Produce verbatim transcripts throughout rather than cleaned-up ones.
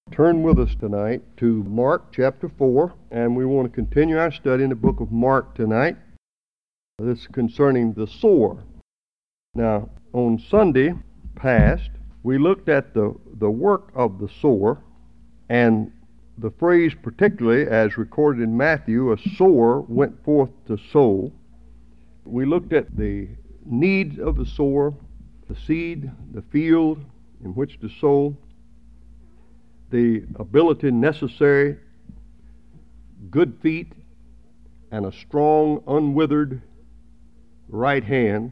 Turn with us tonight to Mark chapter four, and we want to continue our study in the book of Mark tonight. This is concerning the sower. Now, on Sunday past, we looked at the, the work of the sower, and the phrase particularly as recorded in Matthew, a sower went forth to sow. We looked at the needs of the sower, the seed, the field in which to sow, the ability necessary, good feet, and a strong, unwithered right hand.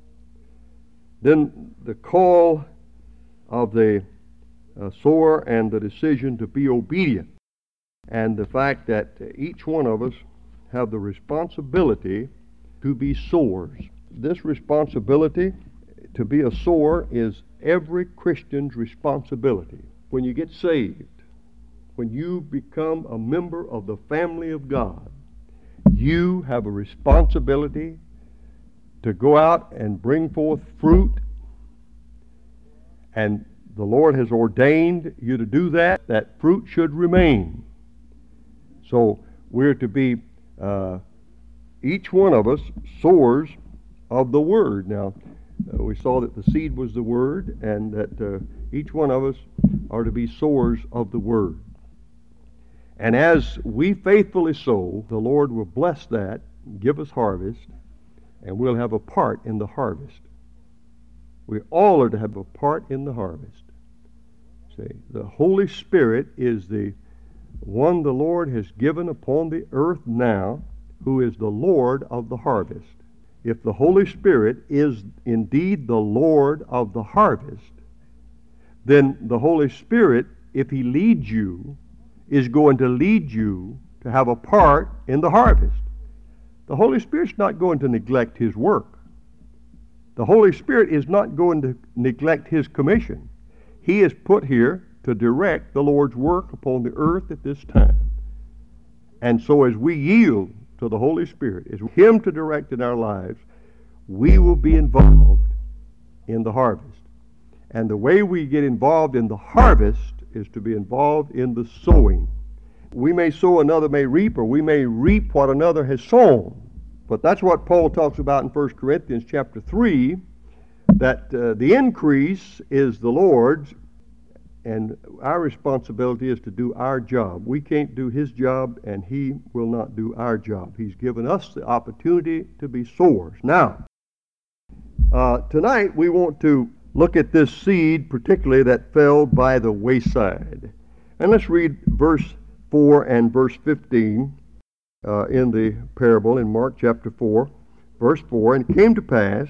Then the call of the uh, sower and the decision to be obedient, and the fact that each one of us have the responsibility to be sowers. This responsibility to be a sower is every Christian's responsibility. When you get saved, when you become a member of the family of God, you have a responsibility to go out and bring forth fruit, and the Lord has ordained you to do that. That fruit should remain. So we're to be, uh, each one of us, sowers of the Word. Now, uh, we saw that the seed was the Word, and that uh, each one of us are to be sowers of the Word. And as we faithfully sow, the Lord will bless that, give us harvest, and we'll have a part in the harvest. We all are to have a part in the harvest. See, the Holy Spirit is the one the Lord has given upon the earth now, who is the Lord of the harvest. If the Holy Spirit is indeed the Lord of the harvest, then the Holy Spirit, if He leads you, is going to lead you to have a part in the harvest. The Holy Spirit's not going to neglect His work. The Holy Spirit is not going to neglect His commission. He is put here to direct the Lord's work upon the earth at this time. And so as we yield to the Holy Spirit, as Him to direct in our lives, we will be involved in the harvest. And the way we get involved in the harvest is to be involved in the sowing. We may sow, another may reap, or we may reap what another has sown. But that's what Paul talks about in First Corinthians chapter three, that uh, the increase is the Lord's, and our responsibility is to do our job. We can't do His job, and He will not do our job. He's given us the opportunity to be sowers. Now, uh, tonight we want to look at this seed, particularly that fell by the wayside. And let's read verse four and verse fifteen uh, in the parable in Mark chapter four, verse four. And it came to pass,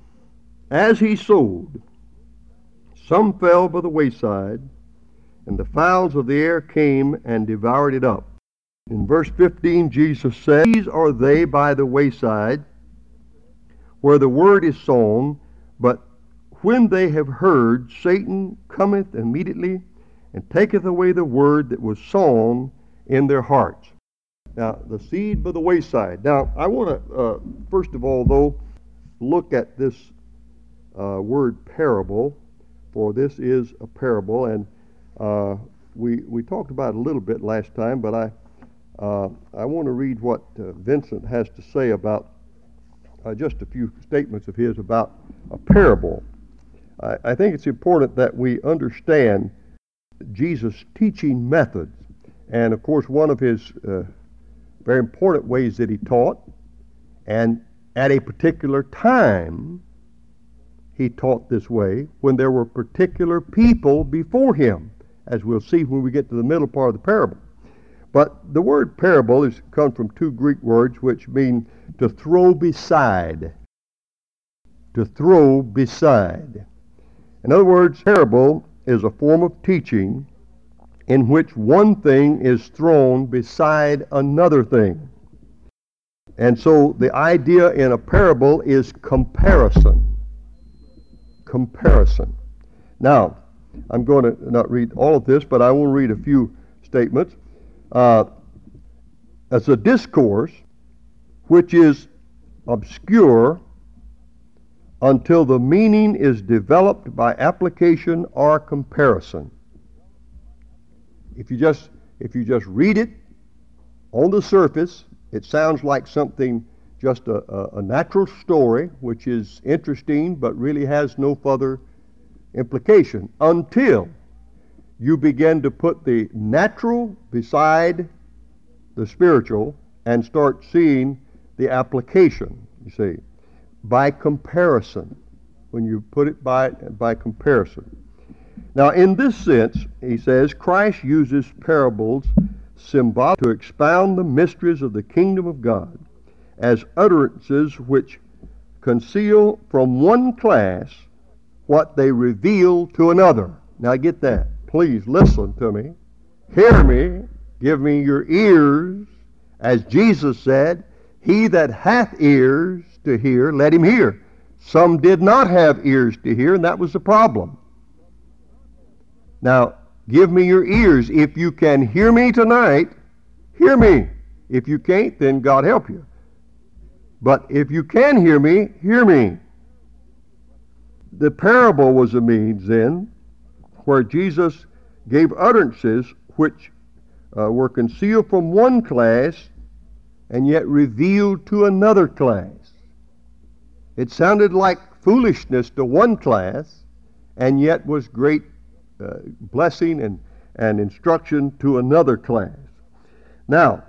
as he sowed, some fell by the wayside, and the fowls of the air came and devoured it up. In verse fifteen, Jesus said, These are they by the wayside, where the word is sown, but when they have heard, Satan cometh immediately and taketh away the word that was sown in their hearts. Now, the seed by the wayside. Now, I want to, uh, first of all, though, look at this uh, word parable, for this is a parable, and uh, we we talked about it a little bit last time, but I uh, I want to read what uh, Vincent has to say about uh, just a few statements of his about a parable. I, I think it's important that we understand Jesus' teaching methods, and of course one of his uh, very important ways that he taught, and at a particular time he taught this way when there were particular people before him, as we'll see when we get to the middle part of the parable. But the word parable is comes from two Greek words which mean to throw beside. To throw beside. In other words, parable is a form of teaching in which one thing is thrown beside another thing. And so the idea in a parable is comparison. Comparison. Now, I'm going to not read all of this, but I will read a few statements. Uh, it's a discourse which is obscure until the meaning is developed by application or comparison. if you just if you just read it on the surface, it sounds like something, just a, a, a natural story, which is interesting but really has no further implication until you begin to put the natural beside the spiritual and start seeing the application, you see, by comparison, when you put it by, by comparison. Now, in this sense, he says, Christ uses parables symbolic to expound the mysteries of the kingdom of God as utterances which conceal from one class what they reveal to another. Now get that. Please listen to me. Hear me. Give me your ears. As Jesus said, he that hath ears to hear, let him hear. Some did not have ears to hear, and that was the problem. Now, give me your ears. If you can hear me tonight, hear me. If you can't, then God help you. But if you can hear me, hear me. The parable was a means then where Jesus gave utterances which uh, were concealed from one class and yet revealed to another class. It sounded like foolishness to one class and yet was great uh, blessing and, and instruction to another class. Now,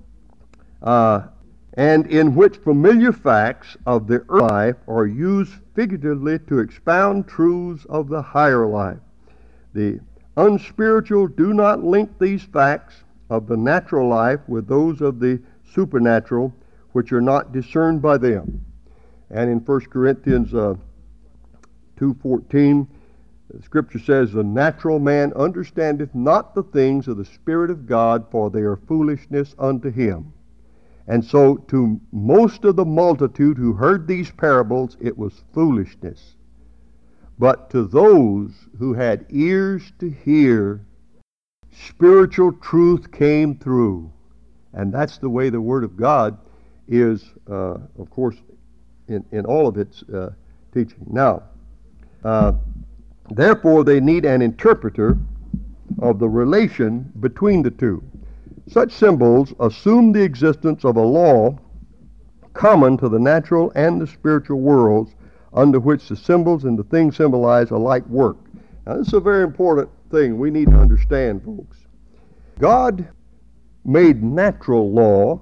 uh, and in which familiar facts of the earth life are used figuratively to expound truths of the higher life. The unspiritual do not link these facts of the natural life with those of the supernatural, which are not discerned by them. And in First Corinthians uh, two fourteen, the Scripture says, the natural man understandeth not the things of the Spirit of God, for they are foolishness unto him. And so to most of the multitude who heard these parables, it was foolishness. But to those who had ears to hear, spiritual truth came through. And that's the way the Word of God is, uh, of course, in, in all of its uh, teaching. Now, uh, therefore they need an interpreter of the relation between the two. Such symbols assume the existence of a law common to the natural and the spiritual worlds, under which the symbols and the things symbolized alike work. Now, this is a very important thing we need to understand, folks. God made natural law,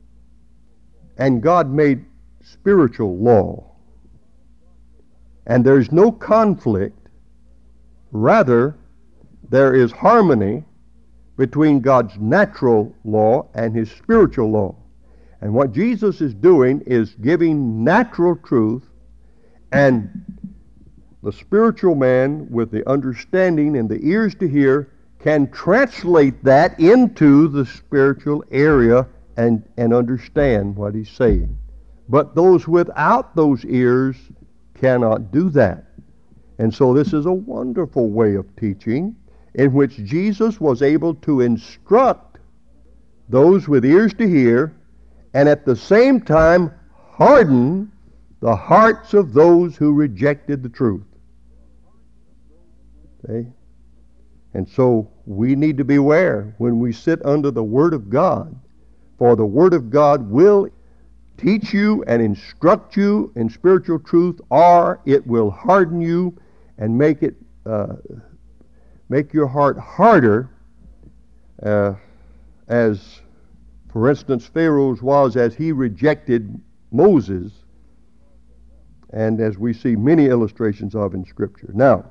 and God made spiritual law. And there's no conflict. Rather, there is harmony between God's natural law and his spiritual law. And what Jesus is doing is giving natural truth, and the spiritual man with the understanding and the ears to hear can translate that into the spiritual area and, and understand what he's saying. But those without those ears cannot do that. And so this is a wonderful way of teaching, in which Jesus was able to instruct those with ears to hear, and at the same time harden the hearts of those who rejected the truth. Okay? And so we need to beware when we sit under the Word of God, for the Word of God will teach you and instruct you in spiritual truth, or it will harden you and make it uh, make your heart harder, uh, as, for instance, Pharaoh's was as he rejected Moses, and as we see many illustrations of in Scripture. Now,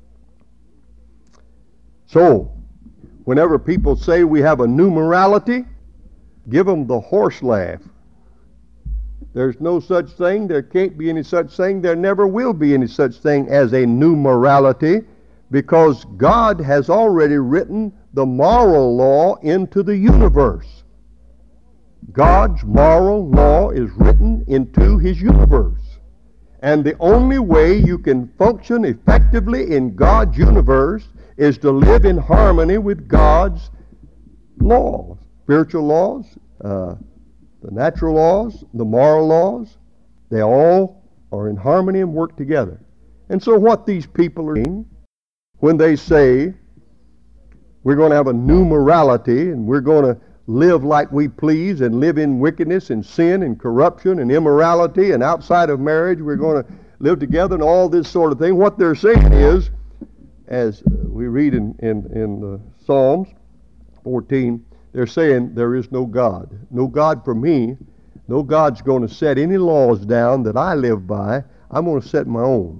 so, whenever people say we have a new morality, give them the horse laugh. There's no such thing, there can't be any such thing, there never will be any such thing as a new morality, because God has already written the moral law into the universe. God's moral law is written into his universe. And the only way you can function effectively in God's universe is to live in harmony with God's laws, spiritual laws, uh, the natural laws, the moral laws. They all are in harmony and work together. And so what these people are doing when they say We're going to have a new morality, and we're going to live like we please and live in wickedness and sin and corruption and immorality, and outside of marriage we're going to live together and all this sort of thing. What they're saying is, as we read in, in, in the Psalms fourteen, they're saying there is no God. No God for me. No God's going to set any laws down that I live by. I'm going to set my own.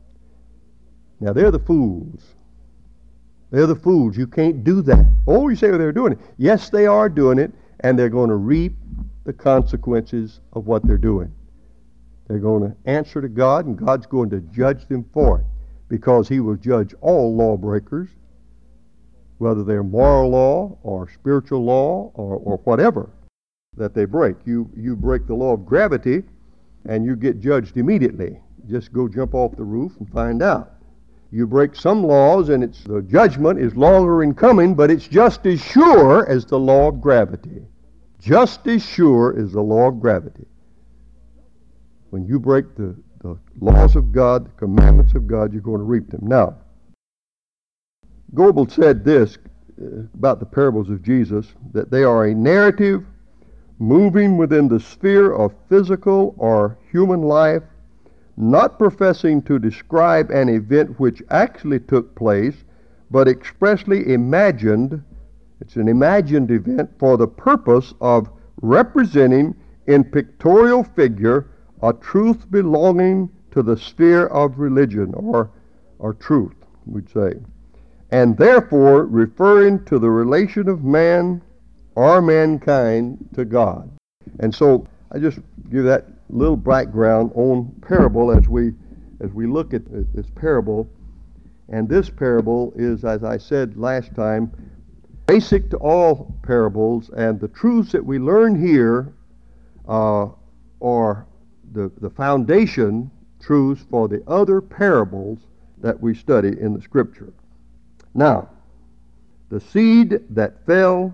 Now, they're the fools. They're the fools. You can't do that. Oh, you say, well, they're doing it. Yes, they are doing it, and they're going to reap the consequences of what they're doing. They're going to answer to God, and God's going to judge them for it, because he will judge all lawbreakers, whether they're moral law or spiritual law or, or whatever that they break. You, you break the law of gravity, and you get judged immediately. Just go jump off the roof and find out. You break some laws, and it's, the judgment is longer in coming, but it's just as sure as the law of gravity. Just as sure as the law of gravity. When you break the, the laws of God, the commandments of God, you're going to reap them. Now, Goebel said this uh, about the parables of Jesus, that they are a narrative moving within the sphere of physical or human life, not professing to describe an event which actually took place, but expressly imagined. It's an imagined event for the purpose of representing in pictorial figure a truth belonging to the sphere of religion, or, or truth, we'd say, and therefore referring to the relation of man or mankind to God. And so I just give that little background on parable as we as we look at this parable. And this parable is, as I said last time, basic to all parables, and the truths that we learn here uh, are the, the foundation truths for the other parables that we study in the Scripture. Now, the seed that fell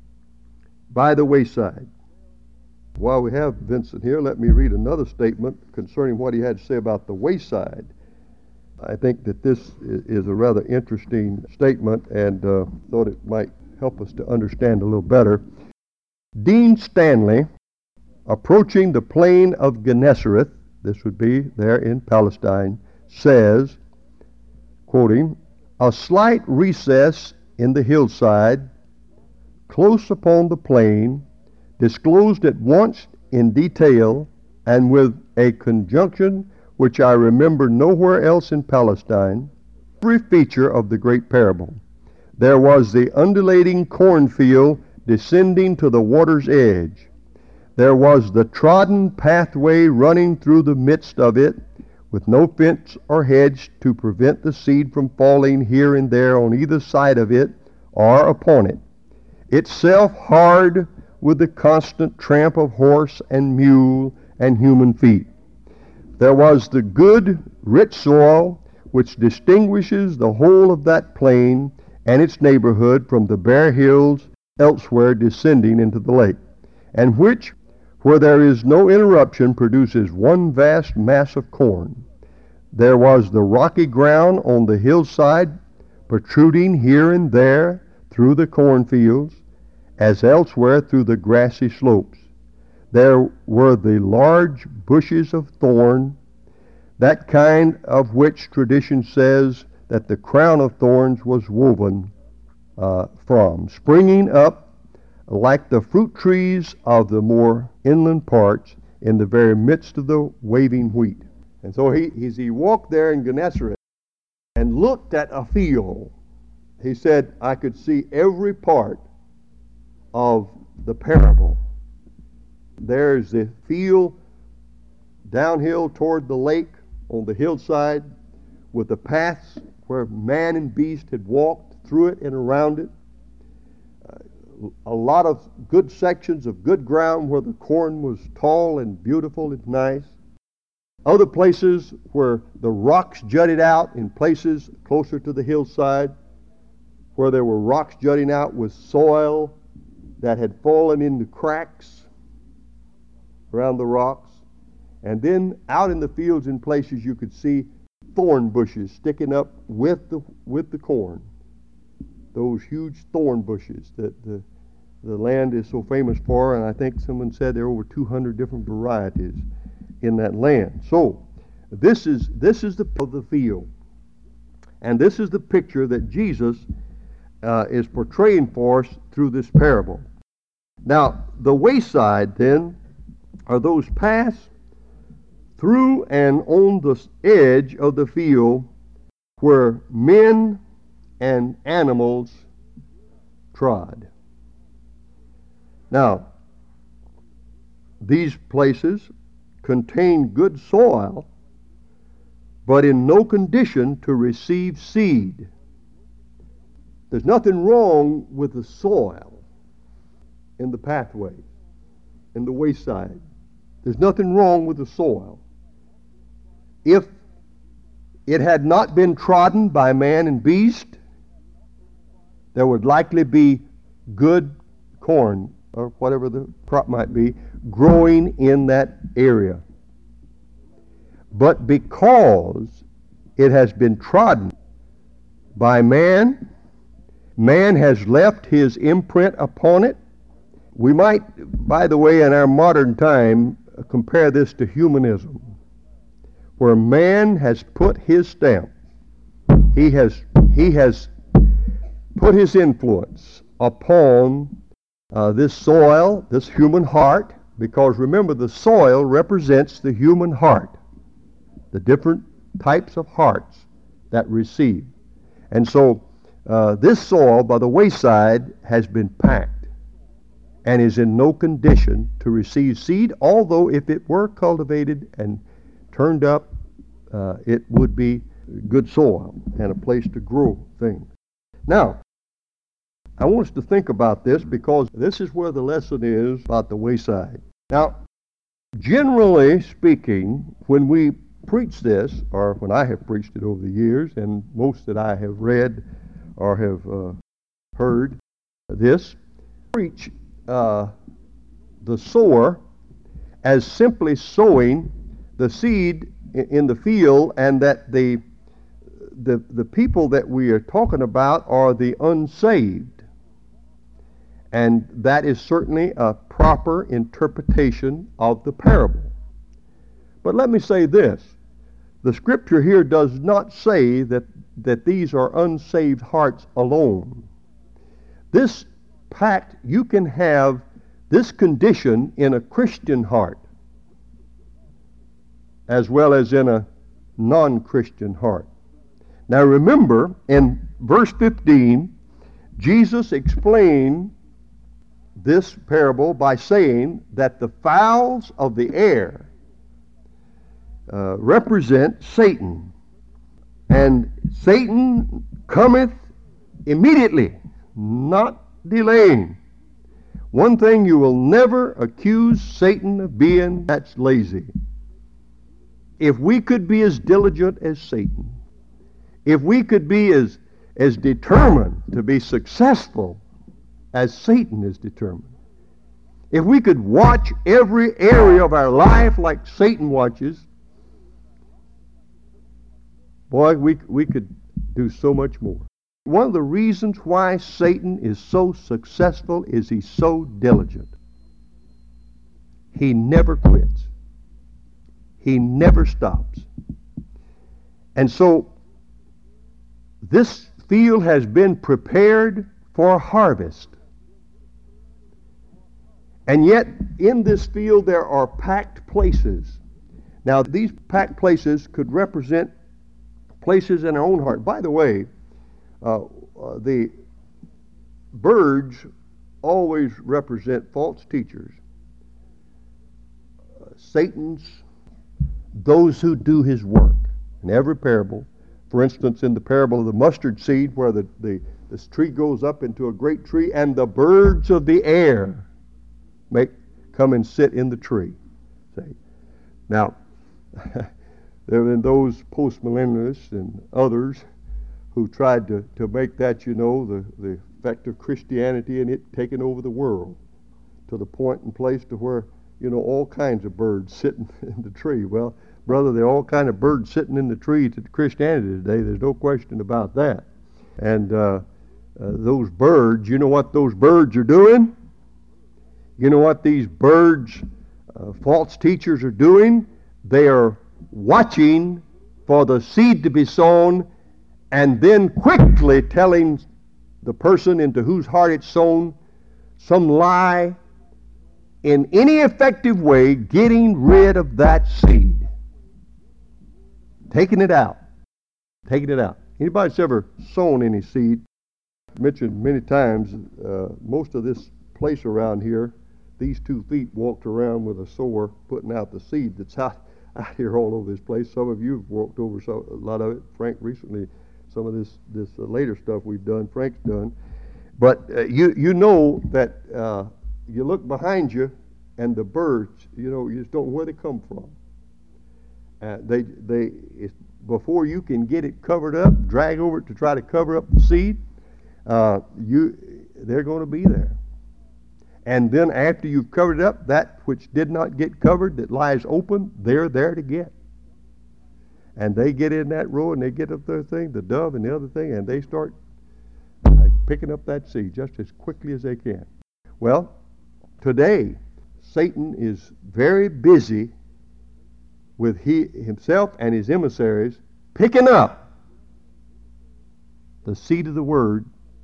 by the wayside. While we have Vincent here, let me read another statement concerning what he had to say about the wayside. I think that this is a rather interesting statement, and uh, thought it might help us to understand a little better. Dean Stanley, approaching the plain of Gennesareth, this would be there in Palestine, says, quoting, "A slight recess in the hillside, close upon the plain, disclosed at once in detail and with a conjunction which I remember nowhere else in Palestine, every feature of the great parable. There was the undulating cornfield descending to the water's edge. There was the trodden pathway running through the midst of it, with no fence or hedge to prevent the seed from falling here and there on either side of it or upon it, itself hard with the constant tramp of horse and mule and human feet. There was the good, rich soil which distinguishes the whole of that plain and its neighborhood from the bare hills elsewhere descending into the lake, and which, where there is no interruption, produces one vast mass of corn. There was the rocky ground on the hillside, protruding here and there through the cornfields, as elsewhere through the grassy slopes. There were the large bushes of thorn, that kind of which tradition says that the crown of thorns was woven uh, from, springing up like the fruit trees of the more inland parts in the very midst of the waving wheat." And so he, as he walked there in Gennesareth and looked at a field, he said, I could see every part of the parable. There's the field downhill toward the lake on the hillside, with the paths where man and beast had walked through it and around it. Uh, a lot of good sections of good ground where the corn was tall and beautiful and nice. Other places where the rocks jutted out, in places closer to the hillside where there were rocks jutting out with soil that had fallen into cracks around the rocks. And then out in the fields in places you could see thorn bushes sticking up with the with the corn. those huge thorn bushes that the, the land is so famous for, and I think someone said there are over two hundred different varieties in that land. So this is this is the of the field, and this is the picture that Jesus uh, is portraying for us through this parable. Now, the wayside then are those paths through and on the edge of the field where men and animals trod. Now, these places contain good soil, but in no condition to receive seed. There's nothing wrong with the soil in the pathway, in the wayside. There's nothing wrong with the soil. If it had not been trodden by man and beast, there would likely be good corn, or whatever the crop might be, growing in that area. But because it has been trodden by man, man has left his imprint upon it. We might, by the way, in our modern time, compare this to humanism, where man has put his stamp. He has, he has put his influence upon uh, this soil, this human heart, because remember, the soil represents the human heart, the different types of hearts that receive. And so uh, this soil by the wayside has been packed and is in no condition to receive seed, although if it were cultivated and turned up, uh, it would be good soil and a place to grow things. Now, I want us to think about this because this is where the lesson is about the wayside. Now, generally speaking, when we preach this, or when I have preached it over the years, and most that I have read or have uh, heard this, preach uh, the sower as simply sowing the seed in the field, and that the, the, the people that we are talking about are the unsaved. And that is certainly a proper interpretation of the parable. But let me say this. The scripture here does not say that, that these are unsaved hearts alone. This pact, you can have this condition in a Christian heart as well as in a non-Christian heart. Now remember, in verse fifteen, Jesus explained this parable by saying that the fowls of the air uh, represent Satan, and Satan cometh immediately, not delaying. One thing you will never accuse Satan of being, that's lazy. If we could be as diligent as Satan, if we could be as, as determined to be successful as Satan is determined, if we could watch every area of our life like Satan watches, boy, we, we could do so much more. One of the reasons why Satan is so successful is he's so diligent. He never quits. He never stops. And so this field has been prepared for harvest. And yet in this field there are packed places. Now these packed places could represent places in our own heart. By the way, uh, uh, the birds always represent false teachers. Uh, Satan's, those who do his work. In every parable, for instance, in the parable of the mustard seed, where the, the this tree goes up into a great tree, and the birds of the air make come and sit in the tree. See? Now, there have been those post-millennialists and others who tried to, to make that, you know, the, the effect of Christianity and it taking over the world to the point and place to where, you know, all kinds of birds sitting in the tree. Well, brother, there are all kinds of birds sitting in the tree to Christianity today. There's no question about that. And uh, uh, those birds, you know what those birds are doing? You know what these birds, uh, false teachers, are doing? They are watching for the seed to be sown and then quickly telling the person into whose heart it's sown some lie in any effective way, getting rid of that seed. Taking it out. Taking it out. Anybody that's ever sown any seed, mentioned many times, uh, most of this place around here, these two feet walked around with a sower putting out the seed that's out, out here all over this place. Some of you have walked over so, a lot of it. Frank recently, some of this, this uh, later stuff we've done, Frank's done. But uh, you, you know that uh, you look behind you and the birds, you know, you just don't know where they come from. Uh, they, they, it's, before you can get it covered up, drag over it to try to cover up the seed, uh, you, they're going to be there. And then after you've covered it up, that which did not get covered, that lies open, they're there to get. And they get in that row and they get up their thing, the dove and the other thing, and they start uh, picking up that seed just as quickly as they can. Well, today, Satan is very busy with he, himself and his emissaries picking up the seed of the word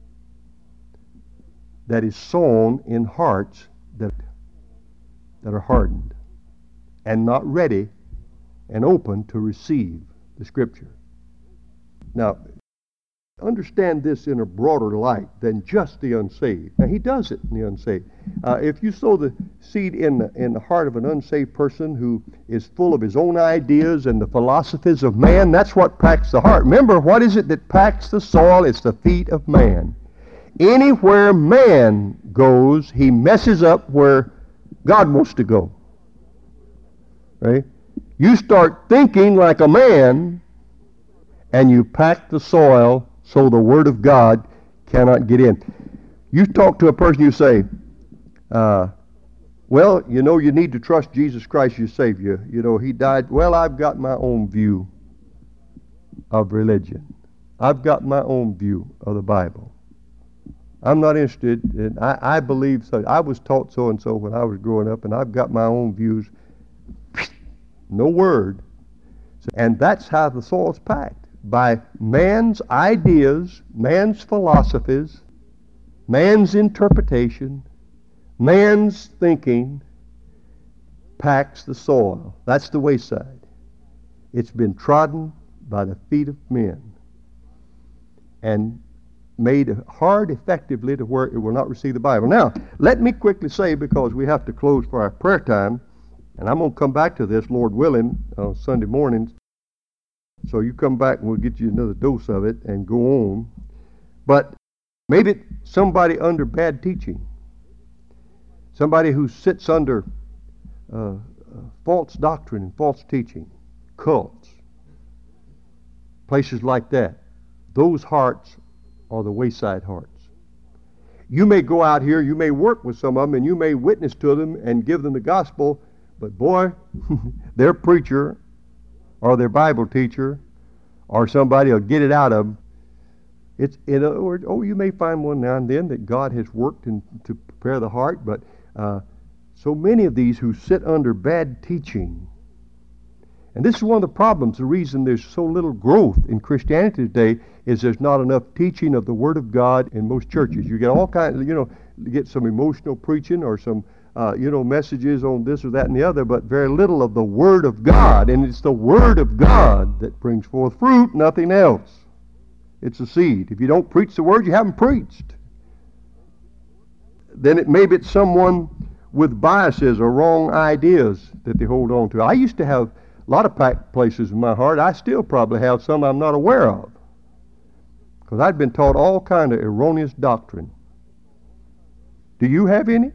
that is sown in hearts that, that are hardened and not ready and open to receive the Scripture. Now, understand this in a broader light than just the unsaved. Now, he does it in the unsaved. Uh, if you sow the seed in the, in the heart of an unsaved person who is full of his own ideas and the philosophies of man, that's what packs the heart. Remember, what is it that packs the soil? It's the feet of man. Anywhere man goes, he messes up where God wants to go. Right? You start thinking like a man, and you pack the soil so the Word of God cannot get in. You talk to a person, you say, uh, well, you know, you need to trust Jesus Christ, your Savior. You know, He died. Well, I've got my own view of religion. I've got my own view of the Bible. I'm not interested in, I, I believe so. I was taught so-and-so when I was growing up, and I've got my own views. No word. And that's how the soil's packed. By man's ideas, man's philosophies, man's interpretation, man's thinking packs the soil. That's the wayside. It's been trodden by the feet of men and made hard effectively to where it will not receive the Bible. Now, let me quickly say, because we have to close for our prayer time, and I'm going to come back to this, Lord willing, on Sunday mornings. So you come back and we'll get you another dose of it and go on. But maybe somebody under bad teaching, somebody who sits under uh, uh, false doctrine and false teaching, cults, places like that, those hearts are the wayside hearts. You may go out here, you may work with some of them, and you may witness to them and give them the gospel, but boy, their preacher or their Bible teacher or somebody will get it out of them. It's, in other words, oh, you may find one now and then that God has worked in, to prepare the heart, but uh, so many of these who sit under bad teaching. And this is one of the problems. The reason there's so little growth in Christianity today is there's not enough teaching of the Word of God in most churches. You get all kinds of, you know, you get some emotional preaching or some Uh, you know, messages on this or that and the other, but very little of the Word of God. And it's the Word of God that brings forth fruit, nothing else. It's a seed. If you don't preach the Word, you haven't preached. Then it maybe it's someone with biases or wrong ideas that they hold on to. I used to have a lot of packed places in my heart. I still probably have some I'm not aware of, because I'd been taught all kind of erroneous doctrine. Do you have any?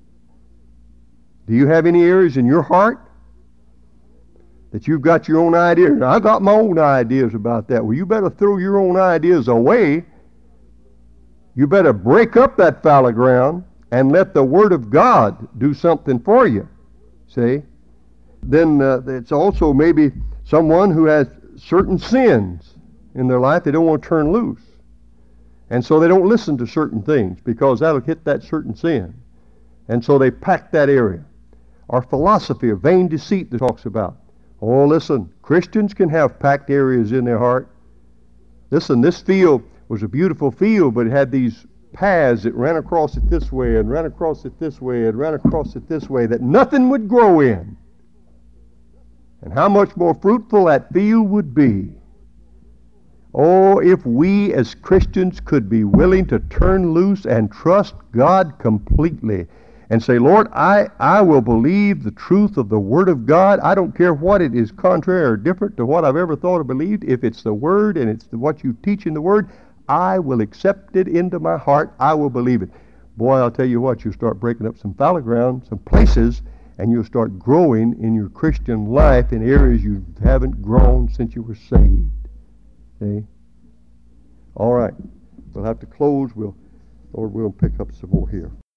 Do you have any areas in your heart that you've got your own ideas? Now, I got my own ideas about that. Well, you better throw your own ideas away. You better break up that fallow ground and let the Word of God do something for you. See? Then uh, it's also maybe someone who has certain sins in their life they don't want to turn loose. And so they don't listen to certain things because that'll hit that certain sin. And so they pack that area. Our philosophy of vain deceit that talks about, oh, listen, Christians can have packed areas in their heart. Listen, this field was a beautiful field, but it had these paths that ran across it this way and ran across it this way and ran across it this way that nothing would grow in. And how much more fruitful that field would be. Oh, if we as Christians could be willing to turn loose and trust God completely and say, Lord, I, I will believe the truth of the Word of God. I don't care what it is contrary or different to what I've ever thought or believed. If it's the Word and it's the, what you teach in the Word, I will accept it into my heart. I will believe it. Boy, I'll tell you what, you'll start breaking up some fallow ground, some places, and you'll start growing in your Christian life in areas you haven't grown since you were saved. See? All right. We'll have to close. We'll, Lord, we'll pick up some more here.